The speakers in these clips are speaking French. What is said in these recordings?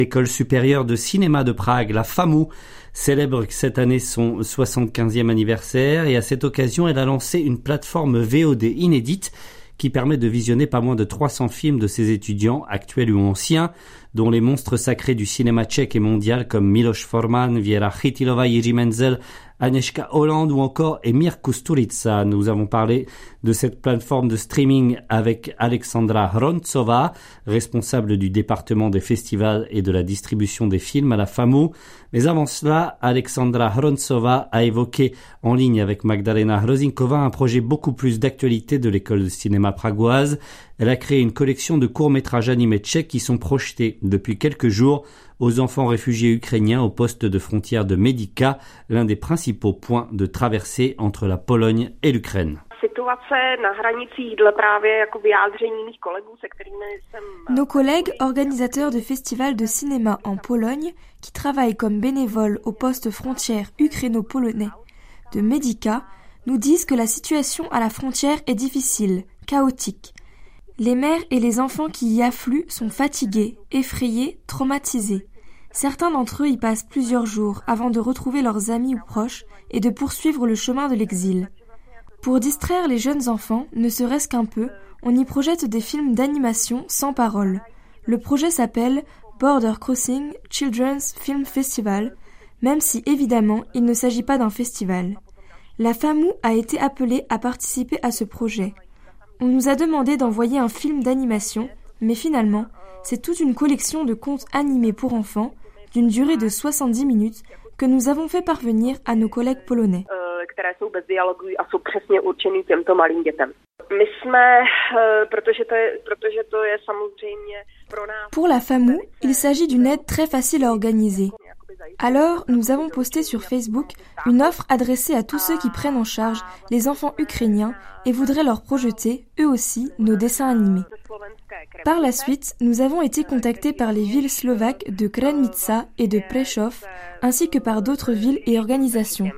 L'école supérieure de cinéma de Prague, la FAMU, célèbre cette année son 75e anniversaire et à cette occasion, elle a lancé une plateforme VOD inédite qui permet de visionner pas moins de 300 films de ses étudiants, actuels ou anciens, dont les monstres sacrés du cinéma tchèque et mondial comme Miloš Forman, Věra Chytilová, Jiří Menzel, Agnieszka Holland ou encore Emir Kusturica. Nous avons parlé de cette plateforme de streaming avec Alexandra Hroncová, responsable du département des festivals et de la distribution des films à la FAMU. Mais avant cela, Alexandra Hroncová a évoqué en ligne avec Magdalena Hrozinkova un projet beaucoup plus d'actualité de l'école de cinéma pragoise. Elle a créé une collection de courts-métrages animés tchèques qui sont projetés depuis quelques jours aux enfants réfugiés ukrainiens au poste de frontière de Medica, l'un des principaux points de traversée entre la Pologne et l'Ukraine. Nos collègues organisateurs de festivals de cinéma en Pologne, qui travaillent comme bénévoles au poste frontière ukraino-polonais de Medica, nous disent que la situation à la frontière est difficile, chaotique. Les mères et les enfants qui y affluent sont fatigués, effrayés, traumatisés. Certains d'entre eux y passent plusieurs jours avant de retrouver leurs amis ou proches et de poursuivre le chemin de l'exil. Pour distraire les jeunes enfants, ne serait-ce qu'un peu, on y projette des films d'animation sans parole. Le projet s'appelle Border Crossing Children's Film Festival, même si évidemment il ne s'agit pas d'un festival. La FAMU a été appelée à participer à ce projet. On nous a demandé d'envoyer un film d'animation, mais finalement, c'est toute une collection de contes animés pour enfants, d'une durée de 70 minutes, que nous avons fait parvenir à nos collègues polonais. Pour la FAMU, il s'agit d'une aide très facile à organiser. Alors, nous avons posté sur Facebook une offre adressée à tous ceux qui prennent en charge les enfants ukrainiens et voudraient leur projeter, eux aussi, nos dessins animés. Par la suite, nous avons été contactés par les villes slovaques de Krenica et de Prešov, ainsi que par d'autres villes et organisations.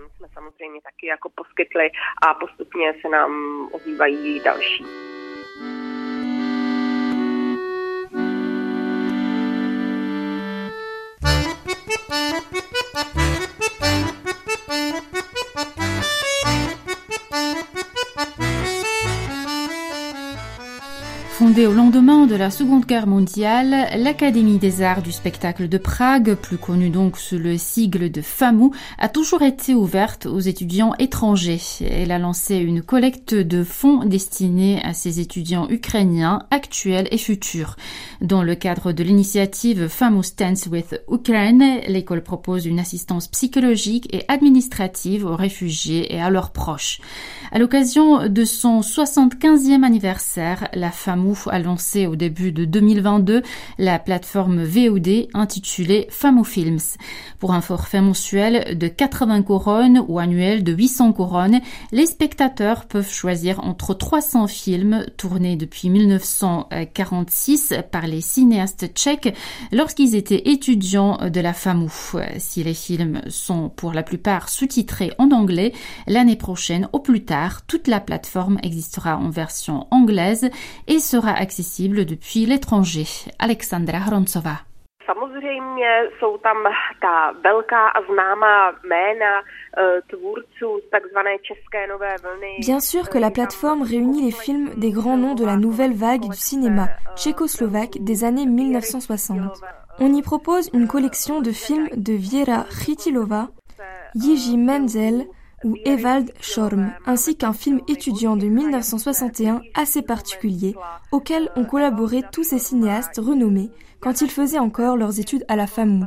Fondée au lendemain de la Seconde Guerre mondiale, l'Académie des Arts du Spectacle de Prague, plus connue donc sous le sigle de FAMU, a toujours été ouverte aux étudiants étrangers. Elle a lancé une collecte de fonds destinés à ces étudiants ukrainiens actuels et futurs. Dans le cadre de l'initiative FAMU Stands with Ukraine, l'école propose une assistance psychologique et administrative aux réfugiés et à leurs proches. À l'occasion de son 75e anniversaire, la FAMU a lancé au début de 2022 la plateforme VOD intitulée FAMU Films. Pour un forfait mensuel de 80 couronnes ou annuel de 800 couronnes, les spectateurs peuvent choisir entre 300 films tournés depuis 1946 par les cinéastes tchèques lorsqu'ils étaient étudiants de la FAMU. Si les films sont pour la plupart sous-titrés en anglais, l'année prochaine au plus tard, toute la plateforme existera en version anglaise et sera accessible depuis l'étranger. Alexandra Hroncová. Samozřejmě jsou tam ta velká a známá jména tvůrců z takzvané české nové vlny. Bien sûr que la plateforme réunit les films des grands noms de la nouvelle vague du cinéma tchécoslovaque des années 1960. On y propose une collection de films de Věra Chytilová, Jiří Menzel ou Ewald Schorm, ainsi qu'un film étudiant de 1961 assez particulier, auquel ont collaboré tous ces cinéastes renommés quand ils faisaient encore leurs études à la FAMU.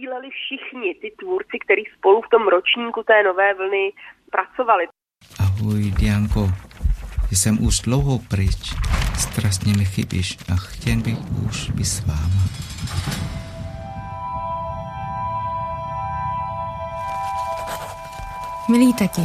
Ahoj, Dianko. Jsem už dlouho pryč. Strašně mi chybíš a chtěl bych už být s váma. Milý tati,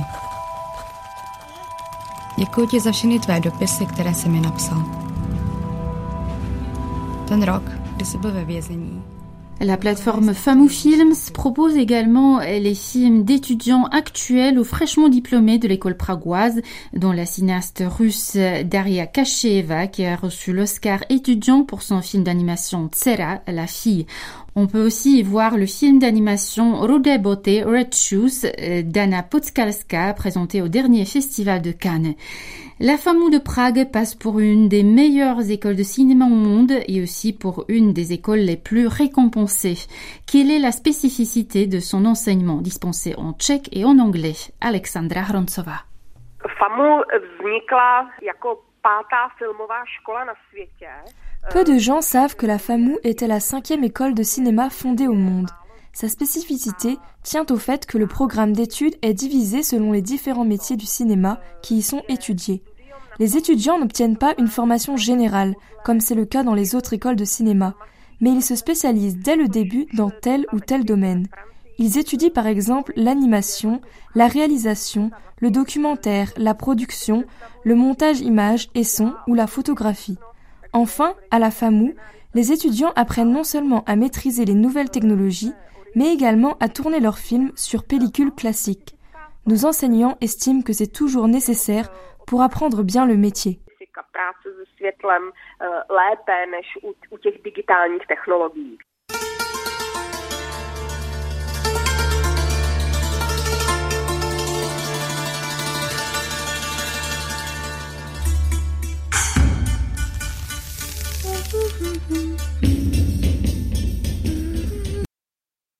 děkuji ti za všechny tvé dopisy, které jsi mi napsal. Ten rok, kdy jsi byl ve vězení. La plateforme FAMU Films propose également les films d'étudiants actuels ou fraîchement diplômés de l'école pragoise, dont la cinéaste russe Daria Kasheva qui a reçu l'Oscar étudiant pour son film d'animation Tsera, la fille. On peut aussi y voir le film d'animation Rude Boty, Red Shoes d'Anna Podskalska, présenté au dernier festival de Cannes. La FAMU de Prague passe pour une des meilleures écoles de cinéma au monde et aussi pour une des écoles les plus récompensées. Quelle est la spécificité de son enseignement dispensé en tchèque et en anglais? Alexandra Hroncová. FAMU vznikla jako pátá filmová škola na světě. Peu de gens savent que la FAMU était la 5e école de cinéma fondée au monde. Sa spécificité tient au fait que le programme d'études est divisé selon les différents métiers du cinéma qui y sont étudiés. Les étudiants n'obtiennent pas une formation générale, comme c'est le cas dans les autres écoles de cinéma, mais ils se spécialisent dès le début dans tel ou tel domaine. Ils étudient par exemple l'animation, la réalisation, le documentaire, la production, le montage image et son ou la photographie. Enfin, à la FAMU, les étudiants apprennent non seulement à maîtriser les nouvelles technologies, mais également à tourner leurs films sur pellicule classique. Nos enseignants estiment que c'est toujours nécessaire pour apprendre bien le métier. Práce se světlem lépe než u těch digitálních technologií.